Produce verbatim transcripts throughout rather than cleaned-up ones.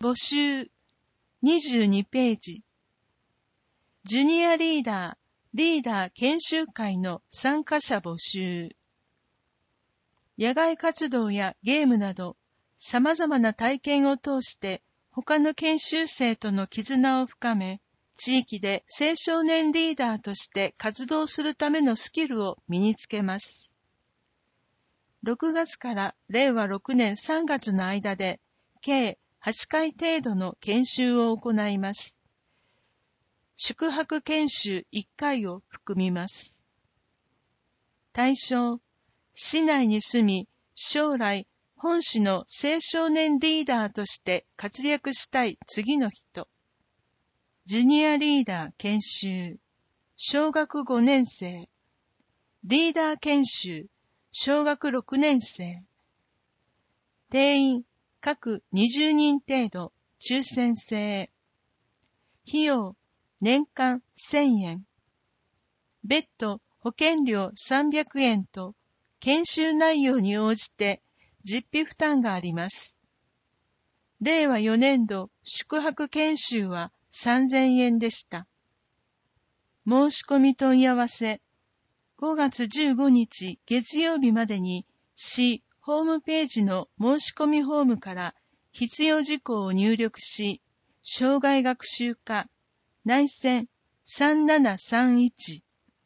募集にじゅうにページ。ジュニアリーダー、リーダー研修会の参加者募集。野外活動やゲームなど、様々な体験を通して他の研修生との絆を深め、地域で青少年リーダーとして活動するためのスキルを身につけます。ろくがつかられいわろくねんさんがつの間で、計はちかい程度の研修を行います。宿泊研修いっかいを含みます。対象、市内に住み、将来、本市の青少年リーダーとして活躍したい次の人。ジュニアリーダー研修、小学ごねん生。リーダー研修、小学ろくねん生。定員、各にじゅうにん程度、抽選制。費用、年間せんえん。別途、保険料さんびゃくえんと、研修内容に応じて実費負担があります。れいわよねんど宿泊研修はさんぜんえんでした。申し込み問い合わせ、ごがつじゅうごにち月曜日までに市ホームページの申し込みフォームから必要事項を入力し、生涯学習課内線さんななさんいち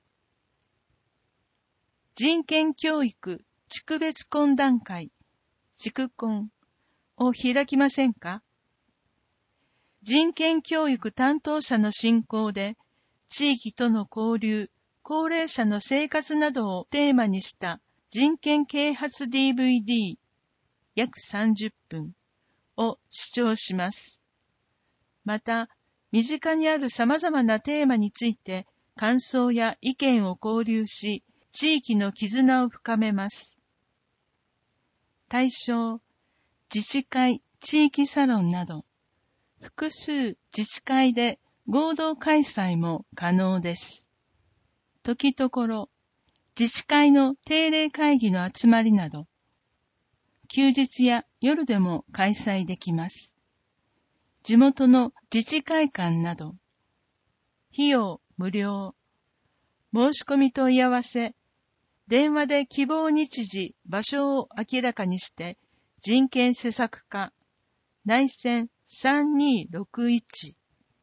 人権教育地区別懇談会地区懇を開きませんか？人権教育担当者の進行で地域との交流、高齢者の生活などをテーマにした人権啓発 ディーブイディー 約さんじゅっぷんを視聴します。また、身近にある様々なテーマについて感想や意見を交流し、地域の絆を深めます。対象、自治会、地域サロンなど、複数自治会で合同開催も可能です。時ところ、自治会の定例会議の集まりなど、休日や夜でも開催できます。地元の自治会館など、費用無料。申し込み問い合わせ、電話で希望日時、場所を明らかにして、人権施策課、内線さんにーろくいち。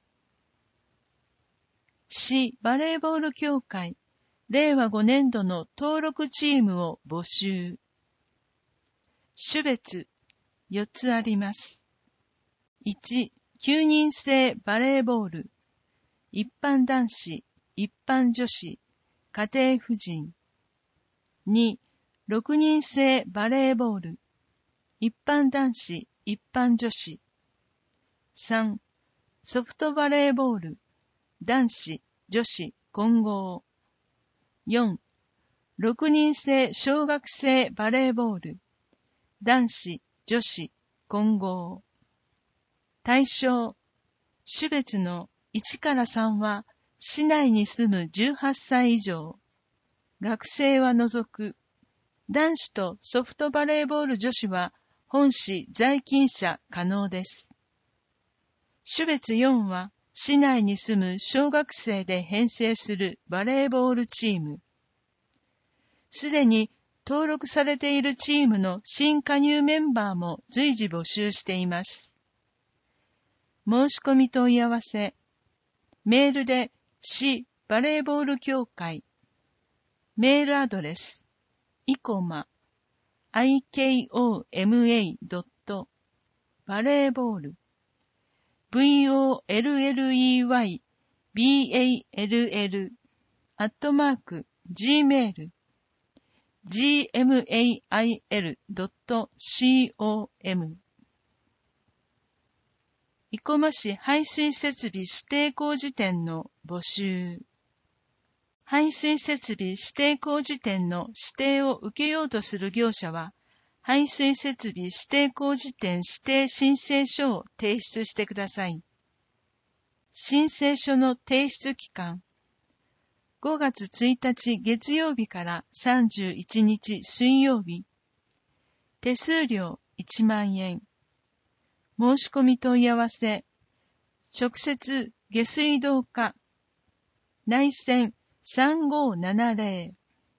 市バレーボール協会、れいわごねんどの登録チームを募集。種別、よっつあります。いち、きゅうにん制バレーボール、一般男子、一般女子、家庭婦人。に、ろくにん制バレーボール、一般男子、一般女子。さん、ソフトバレーボール、男子、女子、混合。よん、ろくにん制小学生バレーボール、男子、女子、混合。対象、種別のいちからさんは、市内に住むじゅうはっさい以上。学生は除く。男子とソフトバレーボール女子は本市在勤者可能です。種別よんは市内に住む小学生で編成するバレーボールチーム。すでに登録されているチームの新加入メンバーも随時募集しています。申し込み問い合わせ、メールで市バレーボール協会、メールアドレス、イコマ、アイケーオーエムエー ドット、バレーボール、ブイオーエルエルイーワイ、ビーエーエルエル、アットマーク、gmail、ジーエムエーアイエルドットコム、生駒市排水設備指定工事店の募集。排水設備指定工事店の指定を受けようとする業者は、排水設備指定工事店指定申請書を提出してください。申請書の提出期間、ごがつついたち月曜日からさんじゅういちにち水曜日。手数料いちまんえん。 申し込み問い合わせ、直接下水道課、内線さんごーななぜろ。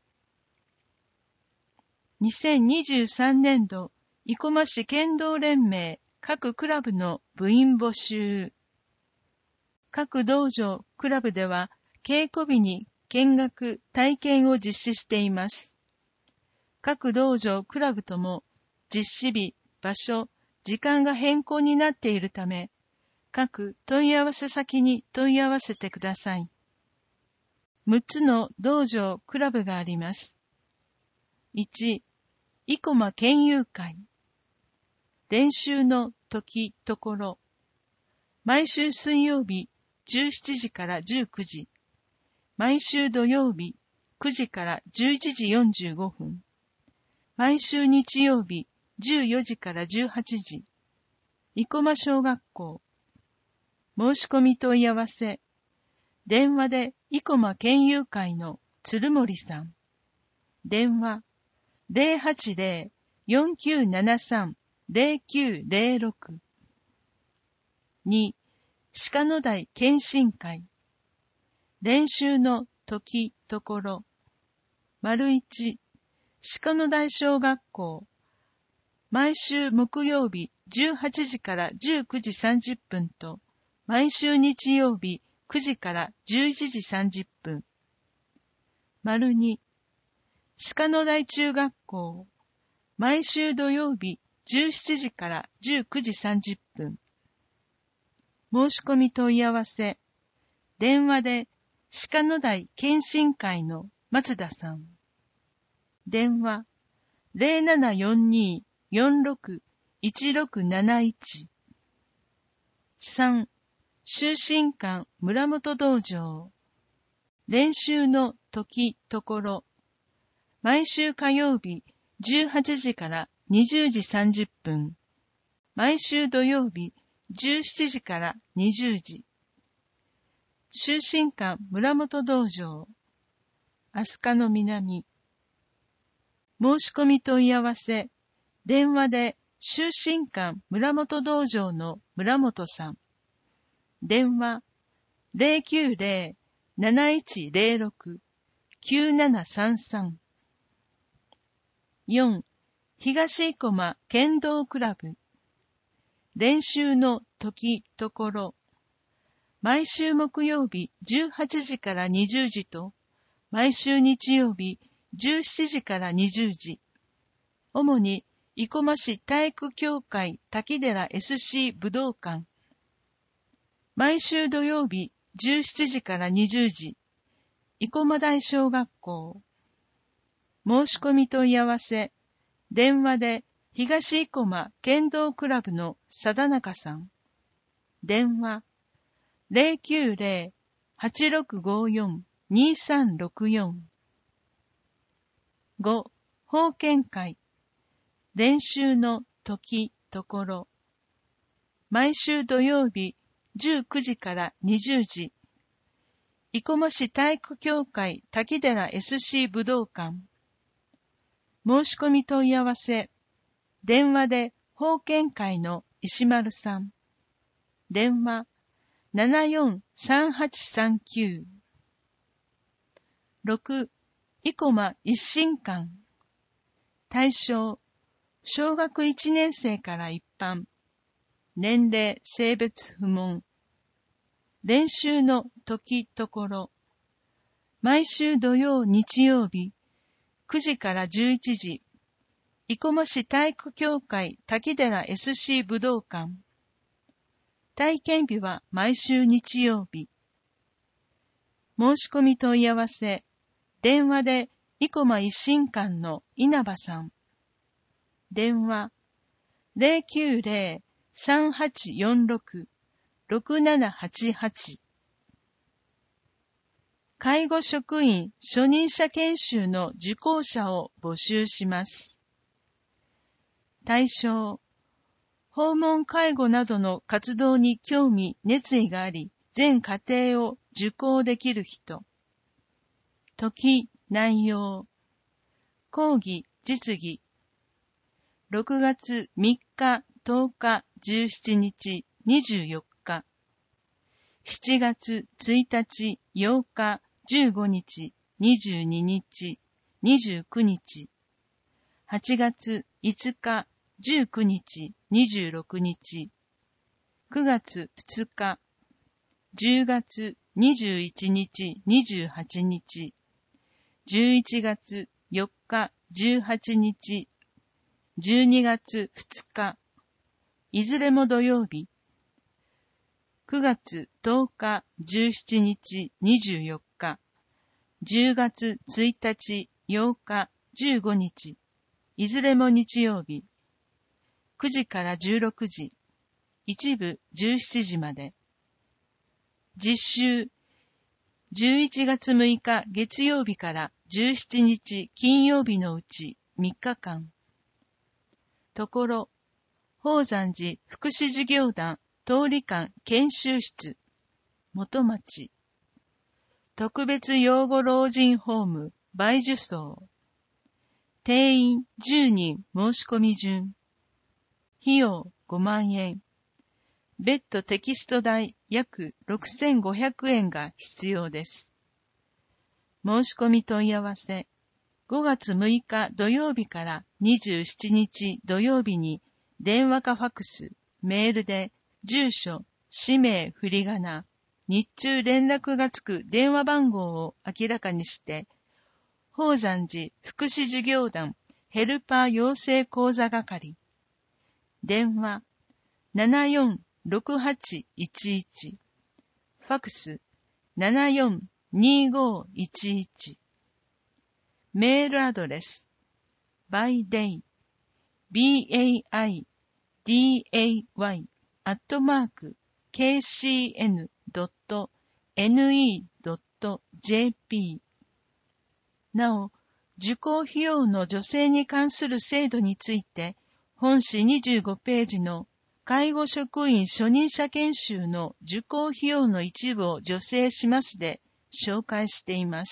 にせんにじゅうさんねん度、生駒市剣道連盟各クラブの部員募集。各道場、クラブでは、稽古日に見学、体験を実施しています。各道場、クラブとも、実施日、場所、時間が変更になっているため、各問い合わせ先に問い合わせてください。むっつの道場、クラブがあります。いち、生駒研友会。練習の時、ところ。毎週水曜日、じゅうしちじからじゅうくじ。毎週土曜日、くじからじゅういちじよんじゅうごふん。毎週日曜日、じゅうよじからじゅうはちじ。生駒小学校。申し込み問い合わせ。電話で生駒研友会の鶴森さん。電話ゼロはちゼロ よんきゅうななさん ゼロきゅうゼロろく。に、鹿野台検診会。練習の時、ところ。丸一、鹿野台小学校。毎週木曜日じゅうはちじからじゅうくじさんじゅっぷんと、毎週日曜日くじからじゅういちじさんじゅっぷん。丸二、鹿野台中学校。毎週土曜日じゅうしちじからじゅうくじさんじゅっぷん。申し込み問い合わせ。電話で鹿野台検診会の松田さん。電話ゼロななよんに よんろく いちろくなないち。さん、修身館村本道場。練習の時、ところ。毎週火曜日じゅうはちじからにじゅうじさんじゅっぷん。毎週土曜日じゅうしちじからにじゅうじ。修身館村本道場。飛鳥の南。申し込み問い合わせ。電話で修身館村本道場の村本さん。電話ゼロきゅうゼロ なないちゼロろく きゅうななさんさん。よん、東生駒剣道クラブ。練習の時、ところ。毎週木曜日じゅうはちじからにじゅうじと、毎週日曜日じゅうしちじからにじゅうじ。主に生駒市体育協会滝寺 エスシー 武道館。毎週土曜日じゅうしちじからにじゅうじ。生駒台小学校。申し込み問い合わせ。電話で東生駒剣道クラブの貞中さん。電話ゼロきゅうゼロ はちろくごよん にさんろくよん。ご、法見会。練習の時、ところ。毎週土曜日じゅうくじからにじゅうじ。生駒市体育協会滝寺 エスシー 武道館。申し込み問い合わせ。電話で法見会の石丸さん。電話ななよんさんはちさんきゅう。ろく、生駒一心館。対象、小学いちねん生から一般。年齢、性別不問。練習の時、ところ。毎週土曜、日曜日、くじからじゅういちじ。生駒市体育協会滝寺 エスシー 武道館。体験日は毎週日曜日。申し込み問い合わせ。電話で生駒一心館の稲葉さん。電話ゼロきゅうゼロ さんはちよんろく ろくななはちはち。介護職員初任者研修の受講者を募集します。対象、訪問介護などの活動に興味・熱意があり、全課程を受講できる人。時、内容。講義、実技。ろくがつみっかとおか、じゅうしちにち、にじゅうよっか、しちがつついたち、ようか、じゅうごにち、にじゅうににち、にじゅうくにち、はちがついつか、じゅうくにち、にじゅうろくにち、くがつふつか、じゅうがつにじゅういちにち、にじゅうはちにち、じゅういちがつよっか、じゅうはちにち、じゅうにがつふつか、いずれも土曜日、くがつとおか、じゅうしちにち、にじゅうよっか、じゅうがつついたち、ようか、じゅうごにち、いずれも日曜日、くじからじゅうろくじ、一部じゅうしちじまで。実習、じゅういちがつむいか月曜日からじゅうしちにち金曜日のうちみっかかん。ところ、宝山寺福祉事業団通り館研修室、元町。特別養護老人ホーム、梅樹荘。定員じゅうにん申し込み順。費用ごまんえん。別途テキスト代約ろくせんごひゃくえんが必要です。申し込み問い合わせ。ごがつむいか土曜日からにじゅうしちにち土曜日に電話かファクス、メールで住所、氏名、振り仮名、日中連絡がつく電話番号を明らかにして、宝山寺福祉事業団ヘルパー養成講座係。電話ななよんろくはちいちいち、ファクスななよんにごいちいち、メールアドレス バイデイ ビーエーアイディーエーワイ アットマーク ケーシーエヌドットエヌイードットジェーピー。なお、受講費用の助成に関する制度について、本誌にじゅうごページの介護職員初任者研修の受講費用の一部を助成しますで紹介しています。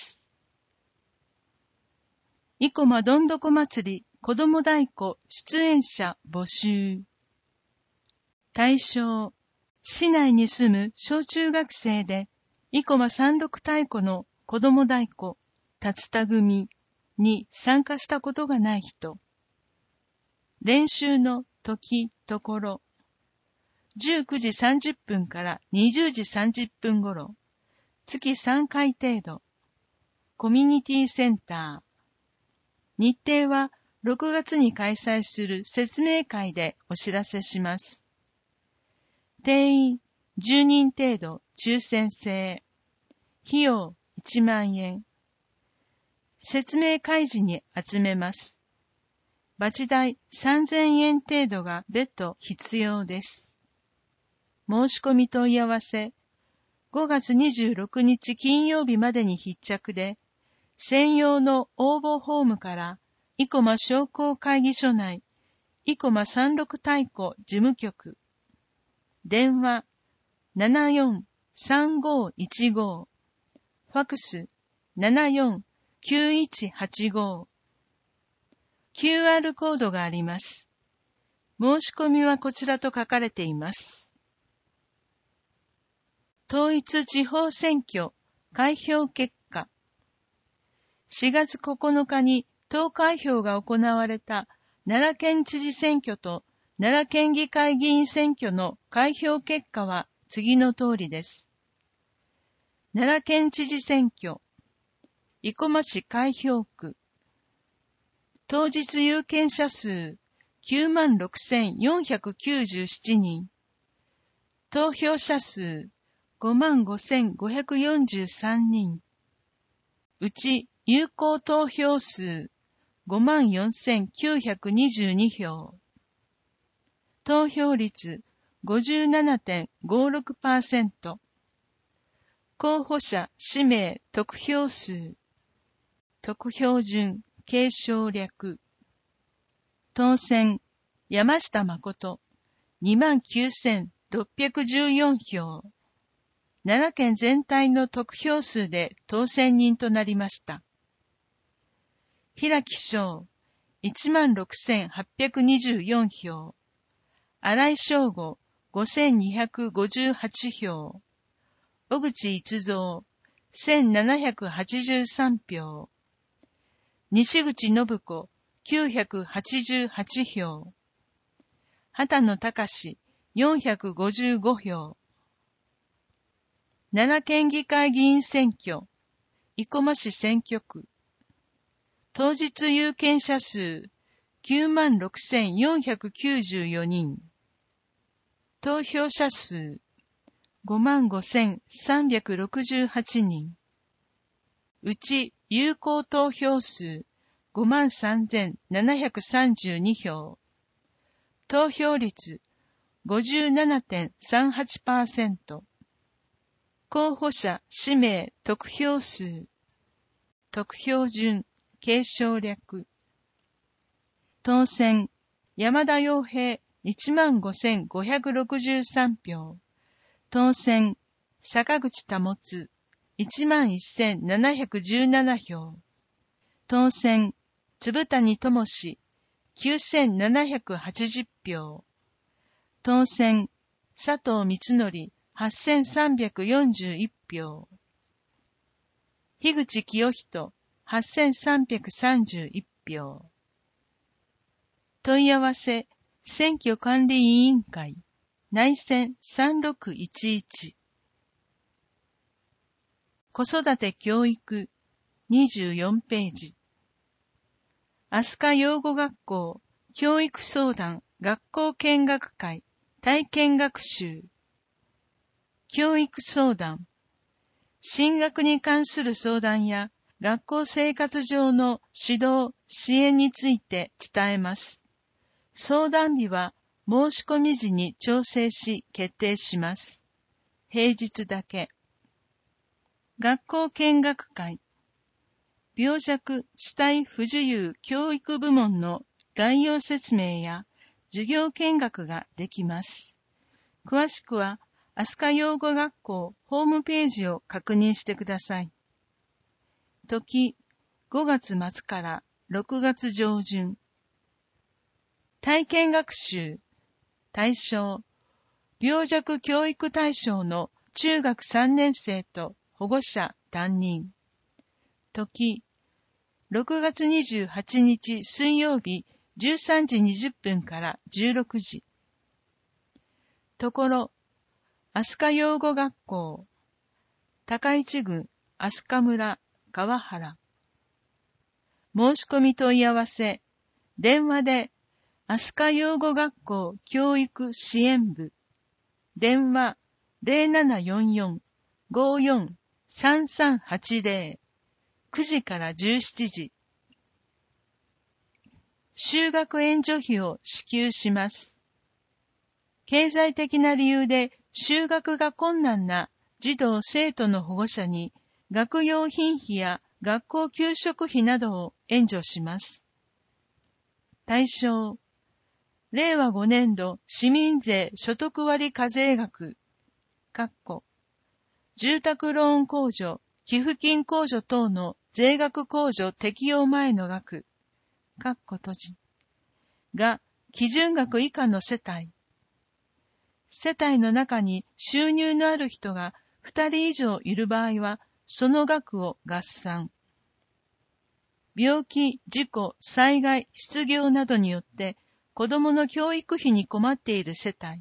生駒どんどこ祭り子ども太鼓出演者募集。対象、市内に住む小中学生で生駒三六太鼓の子ども太鼓竜田組に参加したことがない人。練習の時、ところ、じゅうくじさんじゅっぷんからにじゅうじさんじゅっぷん頃、月さんかい程度、コミュニティセンター。日程はろくがつに開催する説明会でお知らせします。定員じゅうにん程度抽選制。費用いちまんえん。説明会時に集めます。バチ代さんぜんえん程度が別途必要です。申し込み問い合わせ、ごがつにじゅうろくにち金曜日までに必着で、専用の応募フォームから生駒商工会議所内、生駒三六太鼓事務局、電話ななよんさんごいちご、ファクスななよんきゅういちはちご、キューアール コードがあります。申し込みはこちらと書かれています。統一地方選挙開票結果。しがつここのかに投開票が行われた奈良県知事選挙と奈良県議会議員選挙の開票結果は次の通りです。奈良県知事選挙、生駒市開票区。当日有権者数きゅうまんろくせんよんひゃくきゅうじゅうななにん。投票者数ごまんごせんごひゃくよんじゅうさんにん。うち有効投票数ごまんよんせんきゅうひゃくにじゅうにひょう。投票率 ごじゅうななてんごろくパーセント。候補者氏名得票数。得票順継承略。当選山下誠にまんきゅうせんろっぴゃくじゅうよんひょう。奈良県全体の得票数で当選人となりました。平木賞いちまんろくせんはっぴゃくにじゅうよんひょう。 新井翔吾ごせんにひゃくごじゅうはちひょう、小口逸三せんななひゃくはちじゅうさんひょう、西口信子きゅうひゃくはちじゅうはちひょう、畑野隆よんひゃくごじゅうごひょう、奈良県議会議員選挙、生駒市選挙区、当日有権者数きゅうまんろくせんよんひゃくきゅうじゅうよにん、投票者数ごまんごせんさんびゃくろくじゅうはちにん、うち有効投票数ごまんさんぜんななひゃくさんじゅうにひょう、投票率 ごじゅうななてんさんはちパーセント、候補者氏名得票数、得票順、継承略、当選、山田洋平いちまんごせんごひゃくろくじゅうさんひょう、当選、坂口保いちまんせんななひゃくじゅうななひょう、当選、粒谷智きゅうせんななひゃくはちじゅうひょう、当選、佐藤光則はっせんさんびゃくよんじゅういちひょう、樋口清人はっせんさんびゃくさんじゅういちひょう。問い合わせ、選挙管理委員会、内線さんろくいちいち。子育て教育にじゅうよんページ。飛鳥養護学校教育相談学校見学会体験学習。教育相談。進学に関する相談や学校生活上の指導、支援について伝えます。相談日は申し込み時に調整し決定します。平日だけ。学校見学会。病弱肢体不自由教育部門の概要説明や授業見学ができます。詳しくは飛鳥養護学校ホームページを確認してください。時、ごがつまつからろくがつじょうじゅん。体験学習、対象、病弱教育対象の中学さんねんせいと保護者担任。時、ろくがつにじゅうはちにち水曜日じゅうさんじにじゅっぷんからじゅうろくじ。ところ、飛鳥養護学校、高市郡飛鳥村川原。申し込み問い合わせ、電話で飛鳥養護学校教育支援部、電話 ゼロななよんよん ごよん さんさんはちゼロ、くじからじゅうしちじ。就学援助費を支給します。経済的な理由で就学が困難な児童生徒の保護者に学用品費や学校給食費などを援助します。対象、れいわごねんど市民税所得割課税額、括弧住宅ローン控除、寄付金控除等の税額控除適用前の額、括弧閉じが基準額以下の世帯。世帯の中に収入のある人がふたり以上いる場合は、その額を合算。病気、事故、災害、失業などによって子供の教育費に困っている世帯。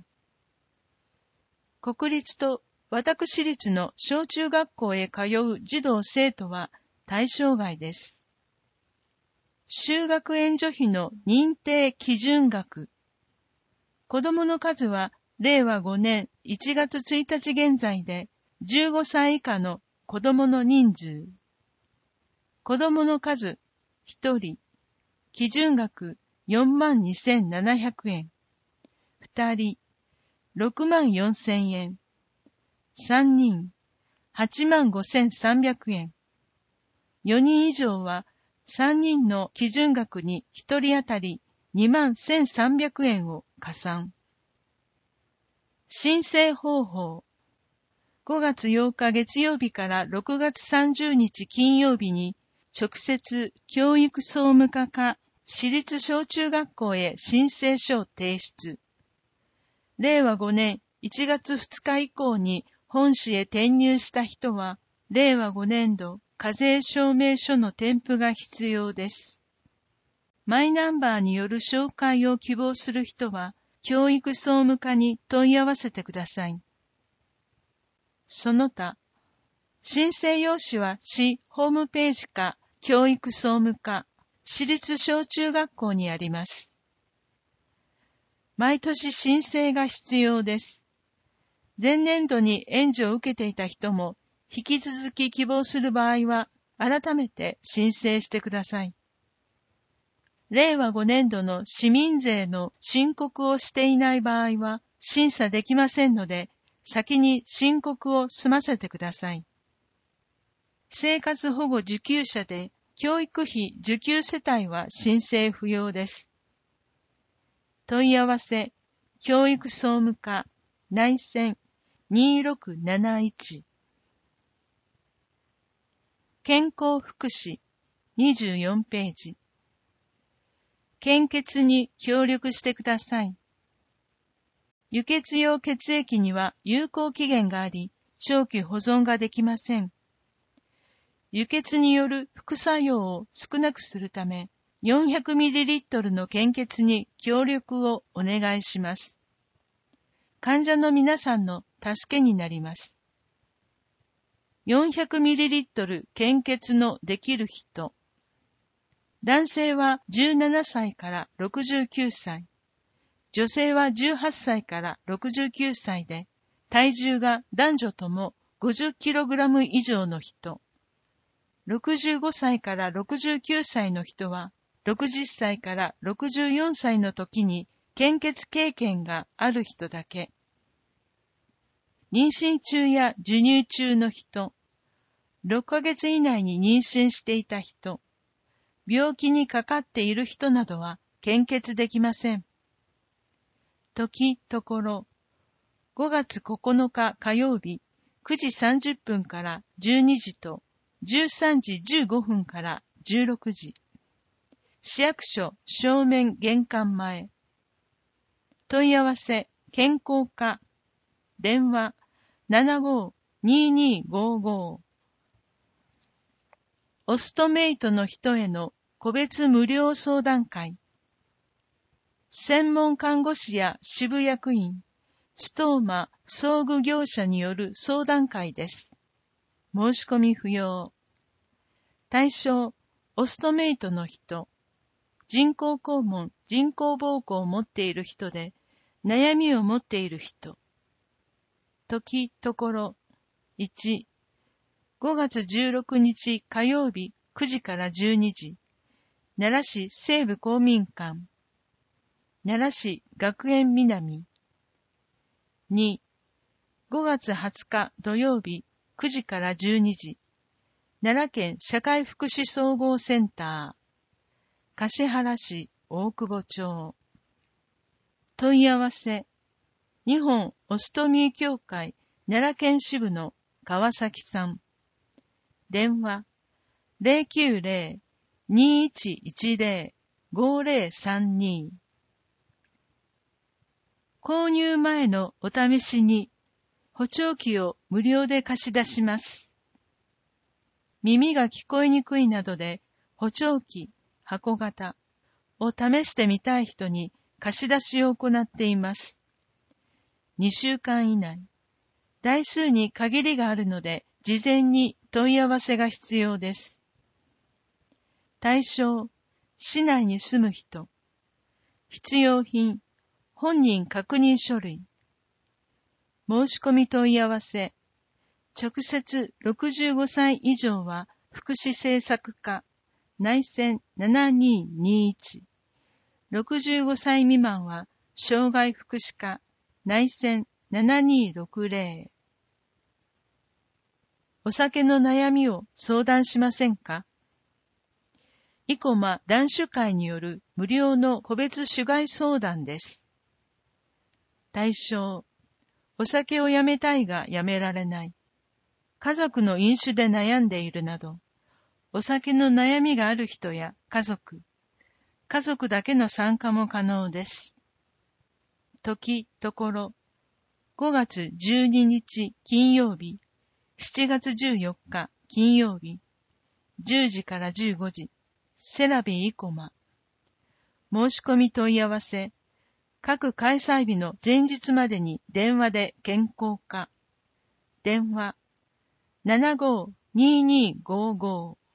国立と私立の小中学校へ通う児童生徒は対象外です。就学援助費の認定基準額。子供の数はれいわごねんいちがつついたち現在でじゅうごさい以下の子供の人数。子供の数ひとり。基準額よんまんにせんななひゃくえん。ふたりろくまんよんせんえん。さんにんはちまんごせんさんびゃくえん。よにん以上はさんにんの基準額にひとり当たりにまんせんさんびゃくえんを加算。申請方法。ごがつようか月曜日からろくがつさんじゅうにち金曜日に直接教育総務課か私立小中学校へ申請書を提出。 れいわごねんいちがつふつか以降に本市へ転入した人は、れいわごねんど課税証明書の添付が必要です。マイナンバーによる紹介を希望する人は、教育総務課に問い合わせてください。その他、申請用紙は市ホームページか教育総務課、私立小中学校にあります。毎年申請が必要です。前年度に援助を受けていた人も、引き続き希望する場合は、改めて申請してください。れいわごねんどの市民税の申告をしていない場合は、審査できませんので、先に申告を済ませてください。生活保護受給者で、教育費受給世帯は申請不要です。問い合わせ、教育総務課、内線にろくなないち。健康福祉にじゅうよんページ。献血に協力してください。輸血用血液には有効期限があり、長期保存ができません。輸血による副作用を少なくするため、よんひゃくミリリットル の献血に協力をお願いします。患者の皆さんの助けになります。よんひゃくミリリットル 献血のできる人。男性はじゅうななさいからろくじゅうきゅうさい、女性はじゅうはっさいからろくじゅうきゅうさいで、体重が男女とも ごじゅっキログラム 以上の人。ろくじゅうごさいからろくじゅうきゅうさいの人は、ろくじゅっさいからろくじゅうよんさいの時に献血経験がある人だけ。妊娠中や授乳中の人、ろっかげつ以内に妊娠していた人、病気にかかっている人などは献血できません。時ところ、ごがつここのか火曜日くじさんじゅっぷんからじゅうにじとじゅうさんじじゅうごふんからじゅうろくじ。市役所正面玄関前。問い合わせ健康課。電話ななごーにーにーごーごー。オストメイトの人への個別無料相談会。専門看護師や支部役員、ストーマ装具業者による相談会です。申し込み不要。対象、オストメイトの人、人工肛門、人工膀胱を持っている人で、悩みを持っている人。時、ところ、いち、ごがつじゅうろくにち火曜日くじからじゅうにじ、奈良市西部公民館、奈良市学園南。に、ごがつはつか土曜日くじからじゅうにじ、奈良県社会福祉総合センター、橿原市大久保町。問い合わせ、日本オストミー協会奈良県支部の川崎さん。電話、ゼロきゅうゼロ にーいちいちゼロ ごゼロさんに。購入前のお試しに補聴器を無料で貸し出します。耳が聞こえにくいなどで補聴器、箱型を試してみたい人に貸し出しを行っています。にしゅうかん以内。台数に限りがあるので事前に問い合わせが必要です。対象、市内に住む人。必要品、本人確認書類。申し込み問い合わせ。直接ろくじゅうごさい以上は福祉政策課、内線ななにーにーいち。ろくじゅうごさい未満は障害福祉課、内線ななにーろくゼロ。お酒の悩みを相談しませんか？生駒男子会による無料の個別主害相談です。対象、お酒をやめたいがやめられない。家族の飲酒で悩んでいるなど、お酒の悩みがある人や家族、家族だけの参加も可能です。 時、ところ、ごがつじゅうににち金曜日、しちがつじゅうよっか金曜日、じゅうじからじゅうごじ、セラビー生駒。申し込み問い合わせ、各開催日の前日までに電話で健康化。電話 ななごーにーにーごーごー。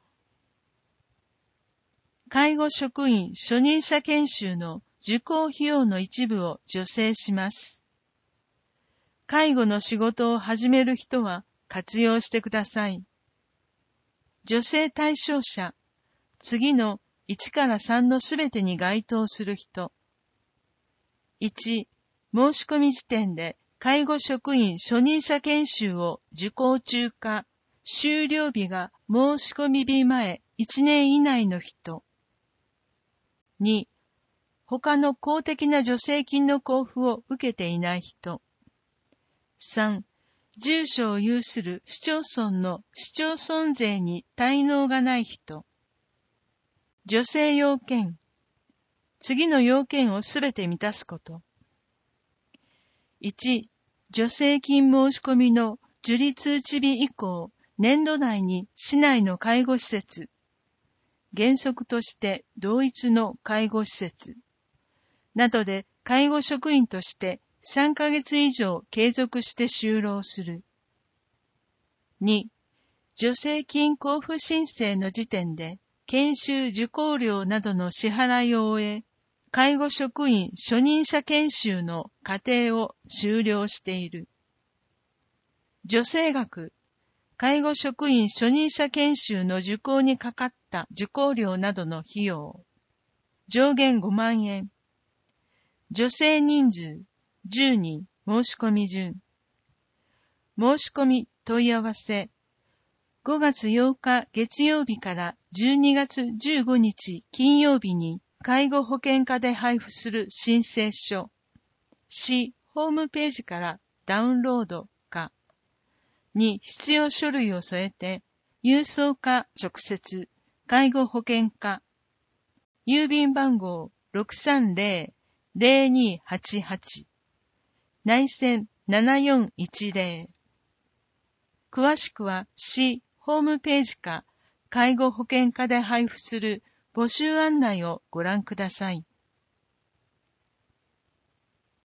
介護職員初任者研修の受講費用の一部を助成します。介護の仕事を始める人は活用してください。助成対象者、次のいちからさんのすべてに該当する人。いち、申し込み時点で介護職員初任者研修を受講中か、終了日が申し込み日前いちねん以内の人。に、他の公的な助成金の交付を受けていない人。さん、住所を有する市町村の市町村税に滞納がない人。助成要件。次の要件をすべて満たすこと。いち、助成金申し込みの受理通知日以降、年度内に市内の介護施設、原則として同一の介護施設、などで介護職員としてさんかげつ以上継続して就労する。に、助成金交付申請の時点で研修受講料などの支払いを終え、介護職員初任者研修の過程を終了している。助成額、介護職員初任者研修の受講にかかった受講料などの費用。上限ごまんえん。助成人数じゅうにん、申し込み順。申し込み問い合わせ。ごがつようか月曜日からじゅうにがつじゅうごにち金曜日に介護保険課で配布する申請書。市ホームページからダウンロードか。に必要書類を添えて、郵送か直接、介護保険課。郵便番号 ろくさんぜろのぜろにーはちはち。内線ななよんいちぜろ。詳しくは市ホームページか介護保険課で配布する募集案内をご覧ください。